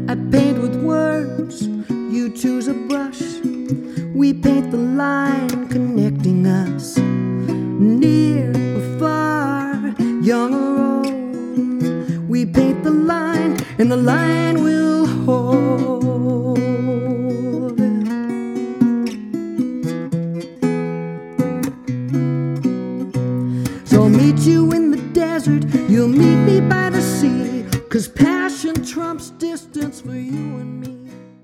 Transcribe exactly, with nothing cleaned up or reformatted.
I paint with words, you choose a brush. We paint the line connecting us, near or far, young or old. We paint the line, and the line will hold. So I'll meet you in the desert, you'll meet me by the sea, 'cause passion trumps distance for you and me.